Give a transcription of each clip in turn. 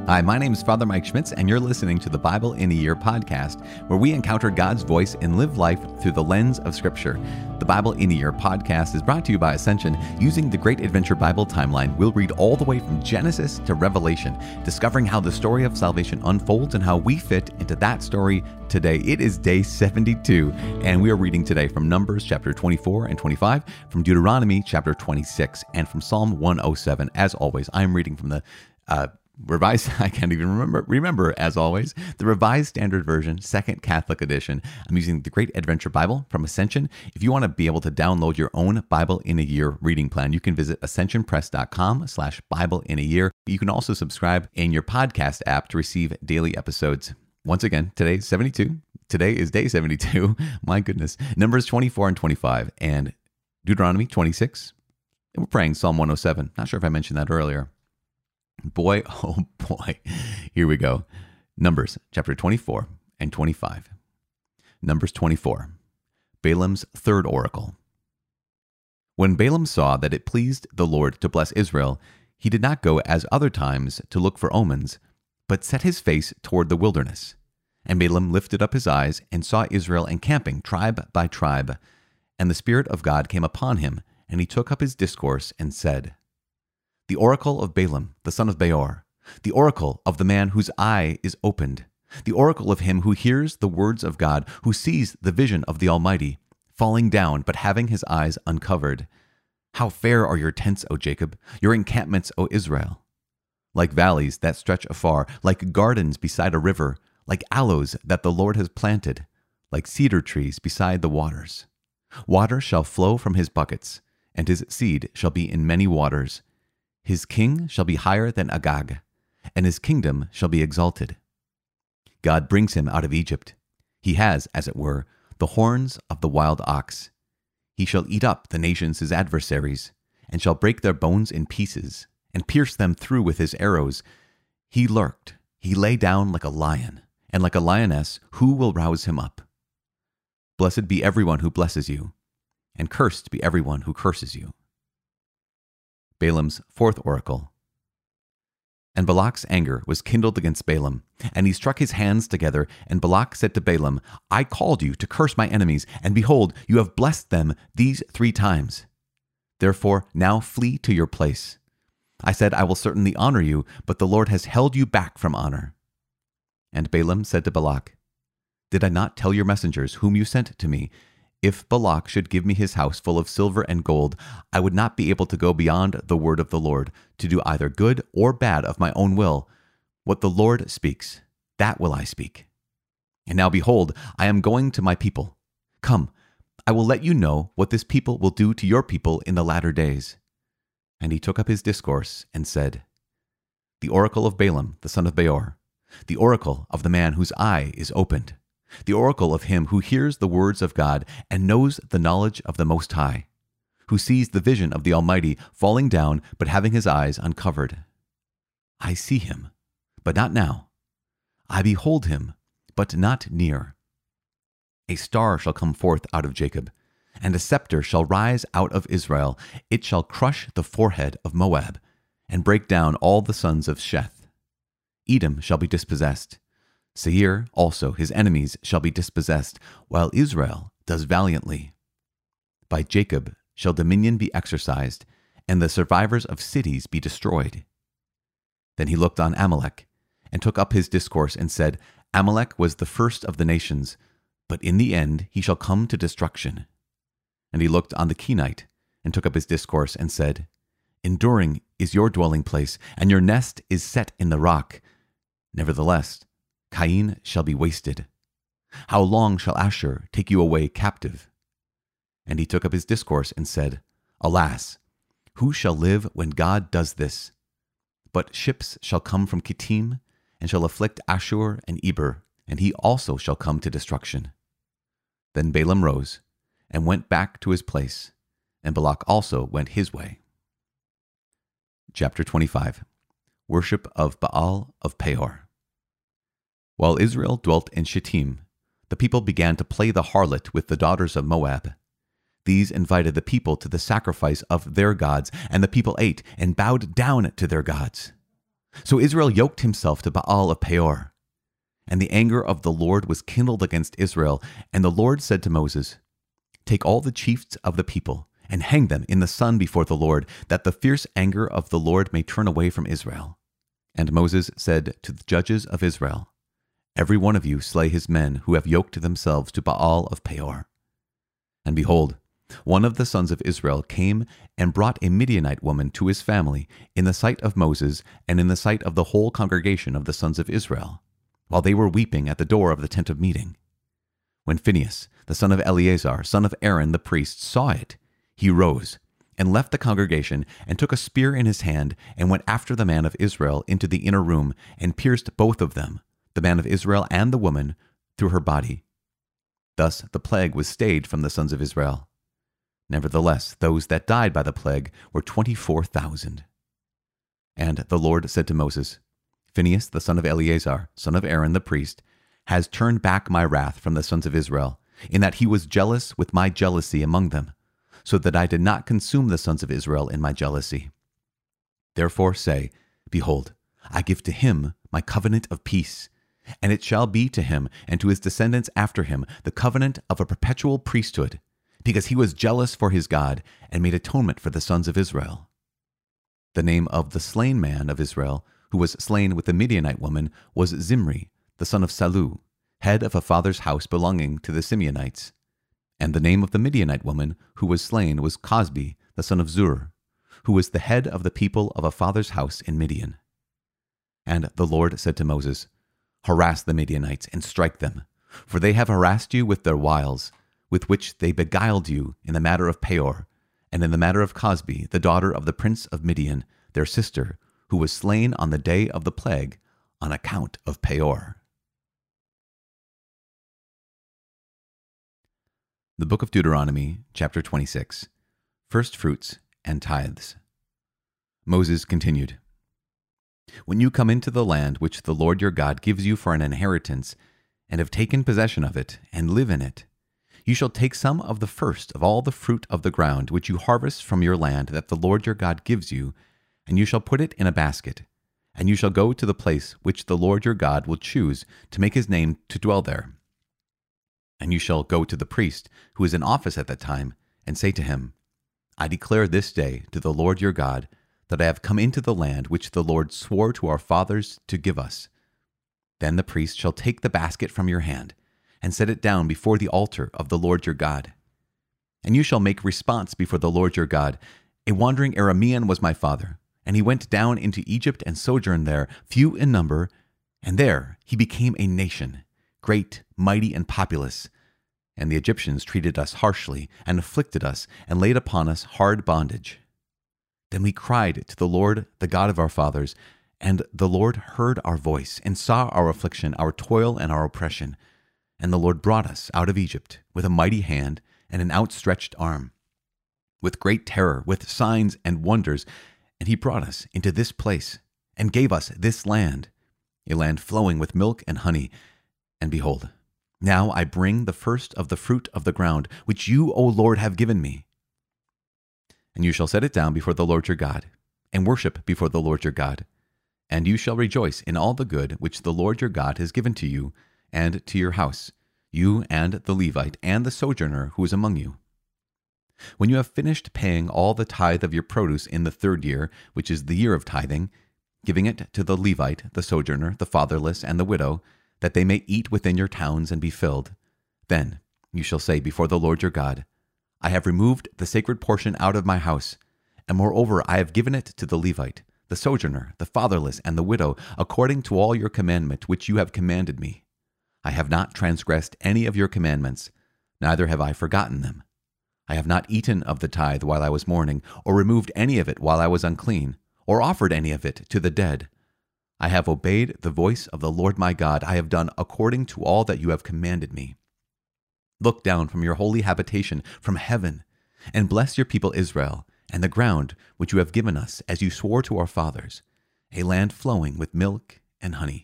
Hi, my name is Father Mike Schmitz, and you're listening to the Bible in a Year podcast, where we encounter God's voice and live life through the lens of Scripture. The Bible in a Year podcast is brought to you by Ascension. Using the Great Adventure Bible timeline, we'll read all the way from Genesis to Revelation, discovering how the story of salvation unfolds and how we fit into that story today. It is day 72, and we are reading today from Numbers chapter 24 and 25, from Deuteronomy chapter 26, and from Psalm 107. As always, I'm reading from the Revised, I can't even remember, as always, the Revised Standard Version, Second Catholic Edition. I'm using the Great Adventure Bible from Ascension. If you want to be able to download your own Bible in a Year reading plan, you can visit ascensionpress.com/Bible in a Year. You can also subscribe in your podcast app to receive daily episodes. Once again, today's 72. Today is day 72. My goodness. Numbers 24 and 25 and Deuteronomy 26. And we're praying Psalm 107. Not sure if I mentioned that earlier. Boy, oh boy, here we go. Numbers chapter 24 and 25. Numbers 24, Balaam's third oracle. When Balaam saw that it pleased the Lord to bless Israel, he did not go as other times to look for omens, but set his face toward the wilderness. And Balaam lifted up his eyes and saw Israel encamping tribe by tribe. And the Spirit of God came upon him, and he took up his discourse and said, The oracle of Balaam, the son of Beor, the oracle of the man whose eye is opened, the oracle of him who hears the words of God, who sees the vision of the Almighty, falling down but having his eyes uncovered. How fair are your tents, O Jacob, your encampments, O Israel! Like valleys that stretch afar, like gardens beside a river, like aloes that the Lord has planted, like cedar trees beside the waters. Water shall flow from his buckets, and his seed shall be in many waters. His king shall be higher than Agag, and his kingdom shall be exalted. God brings him out of Egypt. He has, as it were, the horns of the wild ox. He shall eat up the nations his adversaries, and shall break their bones in pieces, and pierce them through with his arrows. He lurked, he lay down like a lion, and like a lioness, who will rouse him up? Blessed be everyone who blesses you, and cursed be everyone who curses you. Balaam's fourth oracle. And Balak's anger was kindled against Balaam, and he struck his hands together, and Balak said to Balaam, I called you to curse my enemies, and behold, you have blessed them these 3 times. Therefore now flee to your place. I said, I will certainly honor you, but the Lord has held you back from honor. And Balaam said to Balak, Did I not tell your messengers whom you sent to me, if Balak should give me his house full of silver and gold, I would not be able to go beyond the word of the Lord, to do either good or bad of my own will. What the Lord speaks, that will I speak. And now behold, I am going to my people. Come, I will let you know what this people will do to your people in the latter days. And he took up his discourse and said, The oracle of Balaam, the son of Beor, the oracle of the man whose eye is opened, the oracle of him who hears the words of God and knows the knowledge of the Most High, who sees the vision of the Almighty falling down but having his eyes uncovered. I see him, but not now. I behold him, but not near. A star shall come forth out of Jacob, and a scepter shall rise out of Israel. It shall crush the forehead of Moab, and break down all the sons of Sheth. Edom shall be dispossessed. Seir also, his enemies, shall be dispossessed, while Israel does valiantly. By Jacob shall dominion be exercised, and the survivors of cities be destroyed. Then he looked on Amalek, and took up his discourse, and said, Amalek was the first of the nations, but in the end he shall come to destruction. And he looked on the Kenite, and took up his discourse, and said, Enduring is your dwelling place, and your nest is set in the rock. Nevertheless, Cain shall be wasted. How long shall Ashur take you away captive? And he took up his discourse and said, Alas, who shall live when God does this? But ships shall come from Kittim, and shall afflict Ashur and Eber, and he also shall come to destruction. Then Balaam rose, and went back to his place, and Balak also went his way. Chapter 25. Worship of Baal of Peor. While Israel dwelt in Shittim, the people began to play the harlot with the daughters of Moab. These invited the people to the sacrifice of their gods, and the people ate and bowed down to their gods. So Israel yoked himself to Baal of Peor. And the anger of the Lord was kindled against Israel. And the Lord said to Moses, "Take all the chiefs of the people and hang them in the sun before the Lord, that the fierce anger of the Lord may turn away from Israel." And Moses said to the judges of Israel, "Every one of you slay his men who have yoked themselves to Baal of Peor." And behold, one of the sons of Israel came and brought a Midianite woman to his family in the sight of Moses and in the sight of the whole congregation of the sons of Israel, while they were weeping at the door of the tent of meeting. When Phinehas, the son of Eleazar, son of Aaron the priest, saw it, he rose and left the congregation and took a spear in his hand and went after the man of Israel into the inner room and pierced both of them, the man of Israel and the woman, through her body. Thus the plague was stayed from the sons of Israel. Nevertheless, those that died by the plague were 24,000. And the Lord said to Moses, "Phinehas, the son of Eleazar, son of Aaron the priest, has turned back my wrath from the sons of Israel, in that he was jealous with my jealousy among them, so that I did not consume the sons of Israel in my jealousy. Therefore say, Behold, I give to him my covenant of peace, and it shall be to him and to his descendants after him the covenant of a perpetual priesthood, because he was jealous for his God and made atonement for the sons of Israel." The name of the slain man of Israel, who was slain with the Midianite woman, was Zimri, the son of Salu, head of a father's house belonging to the Simeonites. And the name of the Midianite woman who was slain was Cosbi, the son of Zur, who was the head of the people of a father's house in Midian. And the Lord said to Moses, "Harass the Midianites and strike them, for they have harassed you with their wiles, with which they beguiled you in the matter of Peor, and in the matter of Cosbi, the daughter of the prince of Midian, their sister, who was slain on the day of the plague on account of Peor." The Book of Deuteronomy, chapter 26, First Fruits and Tithes. Moses continued, "When you come into the land which the Lord your God gives you for an inheritance, and have taken possession of it, and live in it, you shall take some of the first of all the fruit of the ground which you harvest from your land that the Lord your God gives you, and you shall put it in a basket, and you shall go to the place which the Lord your God will choose to make his name to dwell there. And you shall go to the priest who is in office at that time, and say to him, I declare this day to the Lord your God that I have come into the land which the Lord swore to our fathers to give us. Then the priest shall take the basket from your hand, and set it down before the altar of the Lord your God. And you shall make response before the Lord your God, A wandering Aramean was my father, and he went down into Egypt and sojourned there, few in number, and there he became a nation, great, mighty, and populous. And the Egyptians treated us harshly, and afflicted us, and laid upon us hard bondage. Then we cried to the Lord, the God of our fathers, and the Lord heard our voice, and saw our affliction, our toil, and our oppression. And the Lord brought us out of Egypt with a mighty hand and an outstretched arm, with great terror, with signs and wonders. And he brought us into this place, and gave us this land, a land flowing with milk and honey. And behold, now I bring the first of the fruit of the ground, which you, O Lord, have given me. And you shall set it down before the Lord your God, and worship before the Lord your God. And you shall rejoice in all the good which the Lord your God has given to you, and to your house, you and the Levite, and the sojourner who is among you. When you have finished paying all the tithe of your produce in the 3rd year, which is the year of tithing, giving it to the Levite, the sojourner, the fatherless, and the widow, that they may eat within your towns and be filled, then you shall say before the Lord your God, I have removed the sacred portion out of my house, and moreover I have given it to the Levite, the sojourner, the fatherless, and the widow, according to all your commandment which you have commanded me. I have not transgressed any of your commandments, neither have I forgotten them. I have not eaten of the tithe while I was mourning, or removed any of it while I was unclean, or offered any of it to the dead. I have obeyed the voice of the Lord my God. I have done according to all that you have commanded me. Look down from your holy habitation from heaven, and bless your people Israel, and the ground which you have given us, as you swore to our fathers, a land flowing with milk and honey.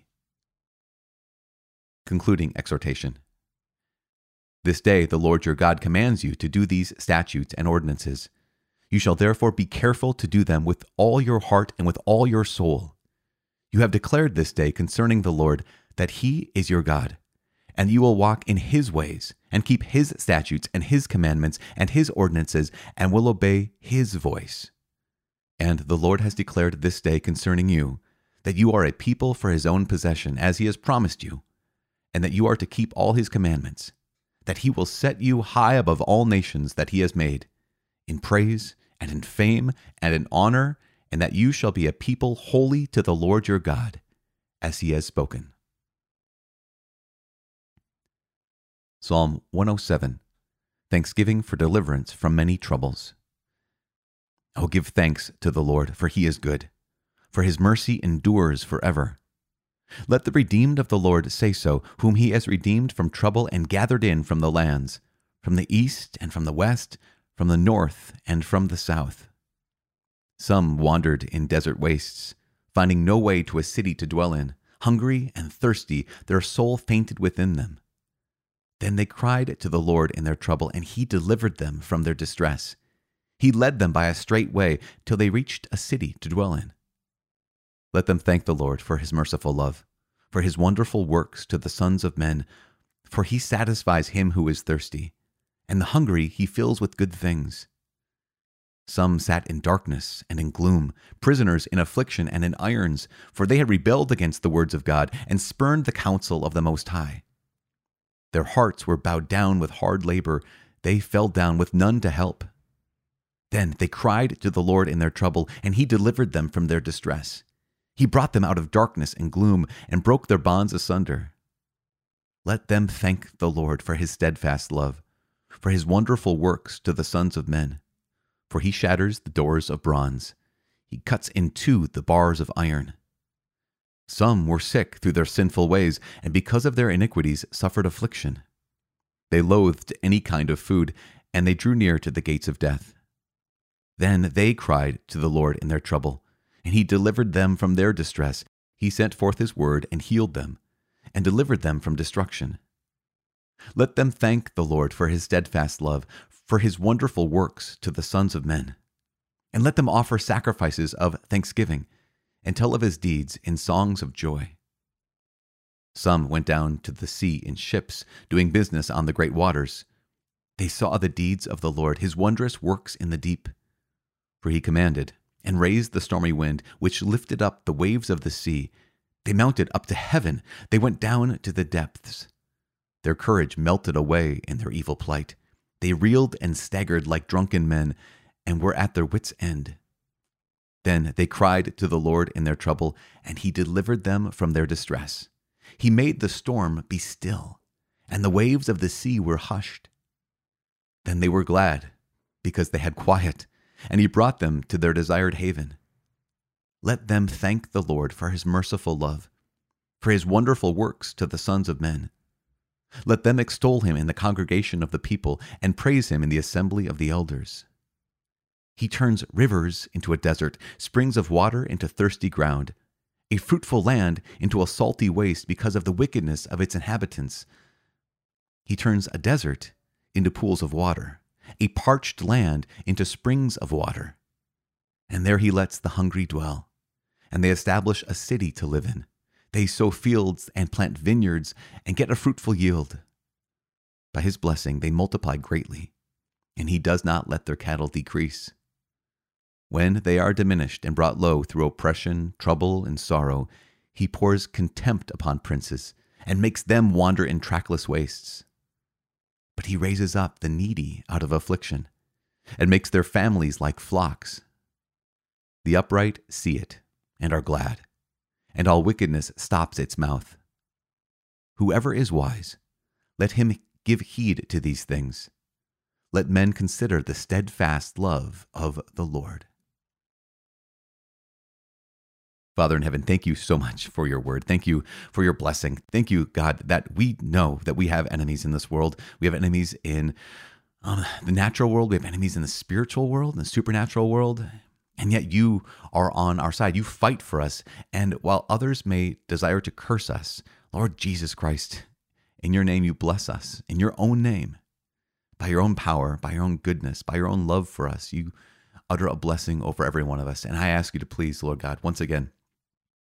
Concluding exhortation. This day the Lord your God commands you to do these statutes and ordinances. You shall therefore be careful to do them with all your heart and with all your soul. You have declared this day concerning the Lord that he is your God, and you will walk in his ways and keep his statutes and his commandments and his ordinances and will obey his voice. And the Lord has declared this day concerning you that you are a people for his own possession, as he has promised you, and that you are to keep all his commandments, that he will set you high above all nations that he has made, in praise and in fame and in honor, and that you shall be a people holy to the Lord your God, as he has spoken. Psalm 107, Thanksgiving for deliverance from many troubles. Oh, give thanks to the Lord, for he is good, for his mercy endures forever. Let the redeemed of the Lord say so, whom he has redeemed from trouble and gathered in from the lands, from the east and from the west, from the north and from the south. Some wandered in desert wastes, finding no way to a city to dwell in. Hungry and thirsty, their soul fainted within them. Then they cried to the Lord in their trouble, and he delivered them from their distress. He led them by a straight way till they reached a city to dwell in. Let them thank the Lord for his merciful love, for his wonderful works to the sons of men. For he satisfies him who is thirsty, and the hungry he fills with good things. Some sat in darkness and in gloom, prisoners in affliction and in irons, for they had rebelled against the words of God and spurned the counsel of the Most High. Their hearts were bowed down with hard labor. They fell down with none to help. Then they cried to the Lord in their trouble, and he delivered them from their distress. He brought them out of darkness and gloom and broke their bonds asunder. Let them thank the Lord for his steadfast love, for his wonderful works to the sons of men. For he shatters the doors of bronze. He cuts in two the bars of iron. Some were sick through their sinful ways, and because of their iniquities suffered affliction. They loathed any kind of food, and they drew near to the gates of death. Then they cried to the Lord in their trouble, and he delivered them from their distress. He sent forth his word and healed them, and delivered them from destruction. Let them thank the Lord for his steadfast love, for his wonderful works to the sons of men. And let them offer sacrifices of thanksgiving, and tell of his deeds in songs of joy. Some went down to the sea in ships, doing business on the great waters. They saw the deeds of the Lord, his wondrous works in the deep. For he commanded, and raised the stormy wind, which lifted up the waves of the sea. They mounted up to heaven, they went down to the depths. Their courage melted away in their evil plight. They reeled and staggered like drunken men, and were at their wits' end. Then they cried to the Lord in their trouble, and he delivered them from their distress. He made the storm be still, and the waves of the sea were hushed. Then they were glad, because they had quiet, and he brought them to their desired haven. Let them thank the Lord for his merciful love, for his wonderful works to the sons of men. Let them extol him in the congregation of the people, and praise him in the assembly of the elders. He turns rivers into a desert, springs of water into thirsty ground, a fruitful land into a salty waste because of the wickedness of its inhabitants. He turns a desert into pools of water, a parched land into springs of water. And there he lets the hungry dwell, and they establish a city to live in. They sow fields and plant vineyards and get a fruitful yield. By his blessing they multiply greatly, and he does not let their cattle decrease. When they are diminished and brought low through oppression, trouble, and sorrow, he pours contempt upon princes and makes them wander in trackless wastes. But he raises up the needy out of affliction and makes their families like flocks. The upright see it and are glad, and all wickedness stops its mouth. Whoever is wise, let him give heed to these things. Let men consider the steadfast love of the Lord. Father in heaven, thank you so much for your word. Thank you for your blessing. Thank you, God, that we know that we have enemies in this world. We have enemies in the natural world. We have enemies in the spiritual world, in the supernatural world. And yet you are on our side. You fight for us. And while others may desire to curse us, Lord Jesus Christ, in your name you bless us. In your own name, by your own power, by your own goodness, by your own love for us, you utter a blessing over every one of us. And I ask you to please, Lord God, once again,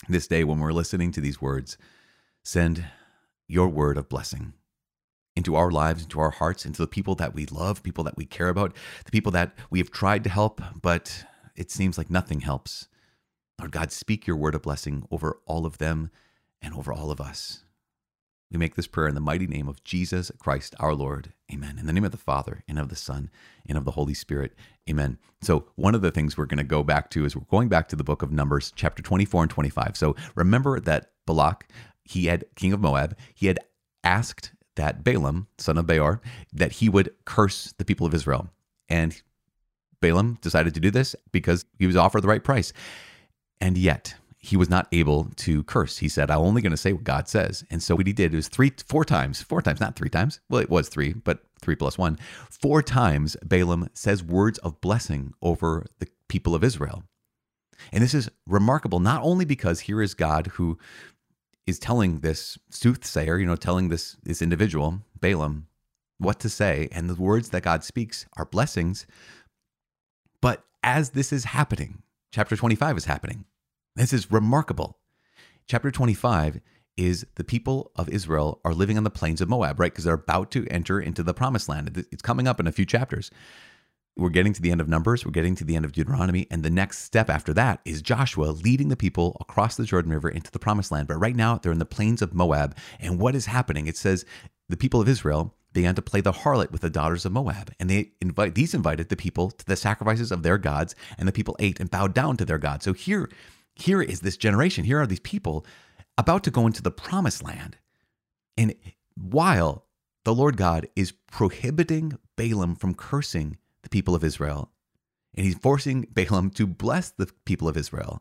this day when we're listening to these words, send your word of blessing into our lives, into our hearts, into the people that we love, people that we care about, the people that we have tried to help, but it seems like nothing helps. Lord God, speak your word of blessing over all of them and over all of us. We make this prayer in the mighty name of Jesus Christ, our Lord. Amen. In the name of the Father, and of the Son, and of the Holy Spirit. Amen. So one of the things we're going to go back to is we're going back to the book of Numbers, chapter 24 and 25. So remember that Balak, king of Moab, he had asked that Balaam, son of Beor, that he would curse the people of Israel. And Balaam decided to do this because he was offered the right price. And yet he was not able to curse. He said, I'm only going to say what God says. And so what he did was four times, not three times. Well, it was three, but 3 + 1. 4 times Balaam says words of blessing over the people of Israel. And this is remarkable, not only because here is God who is telling this soothsayer, telling this individual, Balaam, what to say, and the words that God speaks are blessings. But as this is happening, chapter 25 is happening. This is remarkable. Chapter 25 is the people of Israel are living on the plains of Moab, right? Because they're about to enter into the promised land. It's coming up in a few chapters. We're getting to the end of Numbers. We're getting to the end of Deuteronomy. And the next step after that is Joshua leading the people across the Jordan River into the promised land. But right now, they're in the plains of Moab. And what is happening? It says the people of Israel began to play the harlot with the daughters of Moab. And these invited the people to the sacrifices of their gods. And the people ate and bowed down to their gods. So here is this generation. Here are these people about to go into the promised land. And while the Lord God is prohibiting Balaam from cursing the people of Israel, and he's forcing Balaam to bless the people of Israel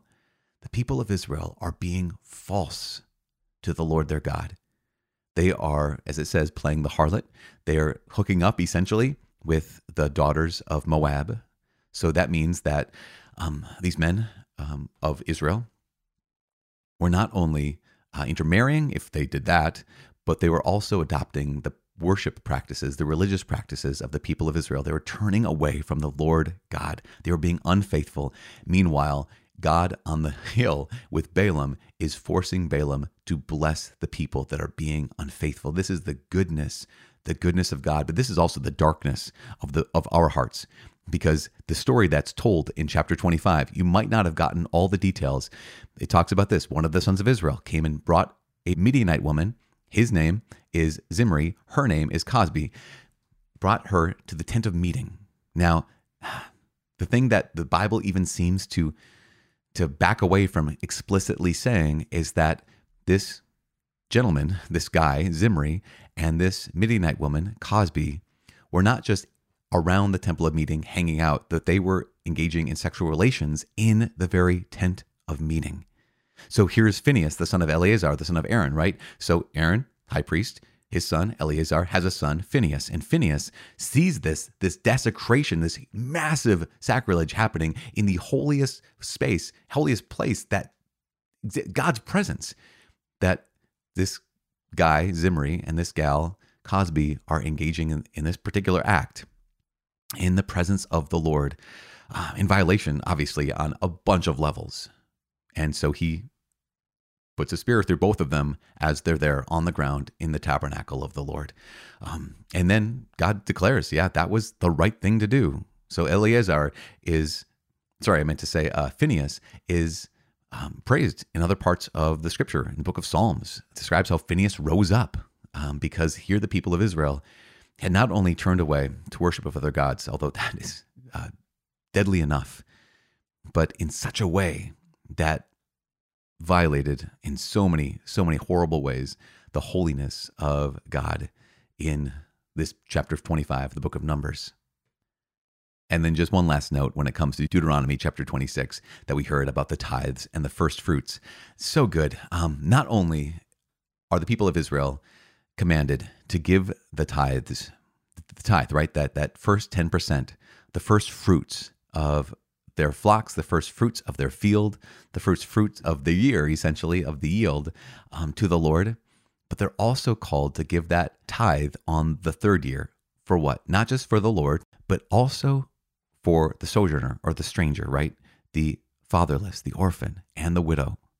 are being false to the Lord their God. They are, as it says, playing the harlot. They are hooking up essentially with the daughters of Moab. So that means that these men of Israel were not only intermarrying, if they did that, but they were also adopting the worship practices, the religious practices of the people of Israel. They were turning away from the Lord God. They were being unfaithful. Meanwhile, God on the hill with Balaam is forcing Balaam to bless the people that are being unfaithful. This is the goodness of God, but this is also the darkness of our hearts. Because the story that's told in chapter 25, you might not have gotten all the details. It talks about this. One of the sons of Israel came and brought a Midianite woman. His name is Zimri. Her name is Cosbi. Brought her to the tent of meeting. Now, the thing that the Bible even seems to back away from explicitly saying is that this gentleman, this guy, Zimri, and this Midianite woman, Cosbi, were not just around the temple of meeting, hanging out, that they were engaging in sexual relations in the very tent of meeting. So here's Phinehas, the son of Eleazar, the son of Aaron, right? So Aaron, high priest, his son Eleazar has a son, Phinehas, and Phinehas sees this desecration, this massive sacrilege happening in the holiest space, holiest place, that God's presence, that this guy, Zimri, and this gal, Cosbi, are engaging in this particular act in the presence of the Lord, in violation, obviously, on a bunch of levels. And so he puts a spear through both of them as they're there on the ground in the tabernacle of the Lord. And then God declares, that was the right thing to do. So Phinehas is praised in other parts of the scripture. In the book of Psalms, it describes how Phinehas rose up because here the people of Israel had not only turned away to worship of other gods, although that is deadly enough, but in such a way that violated in so many horrible ways the holiness of God in this chapter 25, the book of Numbers. And then just one last note when it comes to Deuteronomy chapter 26 that we heard about the tithes and the first fruits. So good. Not only are the people of Israel commanded to give the tithe, right? That first 10%, the first fruits of their flocks, the first fruits of their field, the first fruits of the year, essentially, of the yield to the Lord. But they're also called to give that tithe on the third year. For what? Not just for the Lord, but also for the sojourner or the stranger, right? The fatherless, the orphan, and the widow.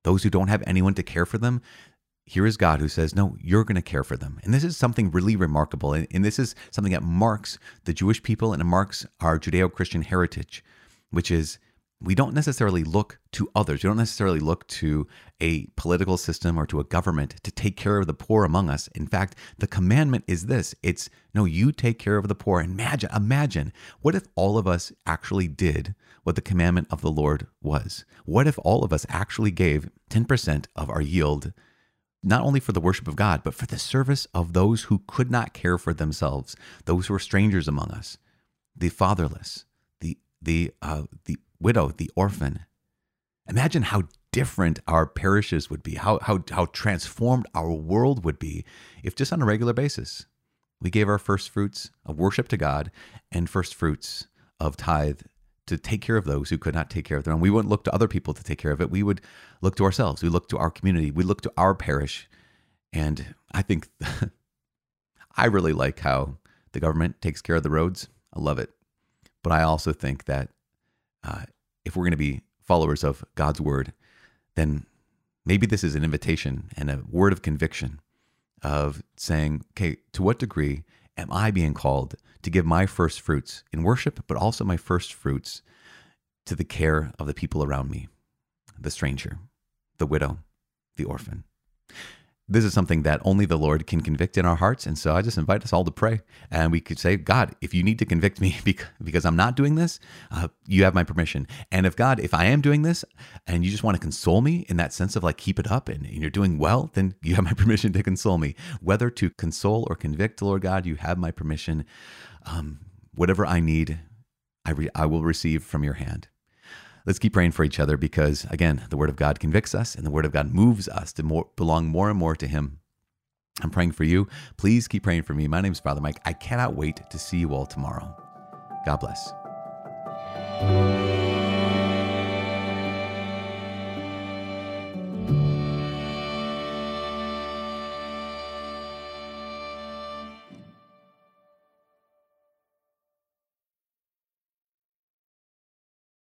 those who don't have anyone to care for them, here is God who says, no, you're going to care for them. And this is something really remarkable. And this is something that marks the Jewish people and it marks our Judeo-Christian heritage, which is we don't necessarily look to others. We don't necessarily look to a political system or to a government to take care of the poor among us. In fact, the commandment is this. It's, no, you take care of the poor. And imagine, what if all of us actually did what the commandment of the Lord was? What if all of us actually gave 10% of our yield, not only for the worship of God, but for the service of those who could not care for themselves, those who are strangers among us, the fatherless, the widow, the orphan? Imagine how different our parishes would be, how transformed our world would be if just on a regular basis we gave our first fruits of worship to God and first fruits of tithe to take care of those who could not take care of their own. We wouldn't look to other people to take care of it. We would look to ourselves. We look to our community. We look to our parish. And I think I really like how the government takes care of the roads. I love it. But I also think that if we're going to be followers of God's word, then maybe this is an invitation and a word of conviction of saying, okay, to what degree am I being called to give my first fruits in worship, but also my first fruits to the care of the people around me, the stranger, the widow, the orphan? This is something that only the Lord can convict in our hearts. And so I just invite us all to pray. And we could say, God, if you need to convict me because I'm not doing this, you have my permission. And if I am doing this and you just want to console me in that sense of like, keep it up and you're doing well, then you have my permission to console me. Whether to console or convict, Lord God, you have my permission. Whatever I need, I will receive from your hand. Let's keep praying for each other because, again, the Word of God convicts us and the Word of God moves us to belong more and more to Him. I'm praying for you. Please keep praying for me. My name is Father Mike. I cannot wait to see you all tomorrow. God bless.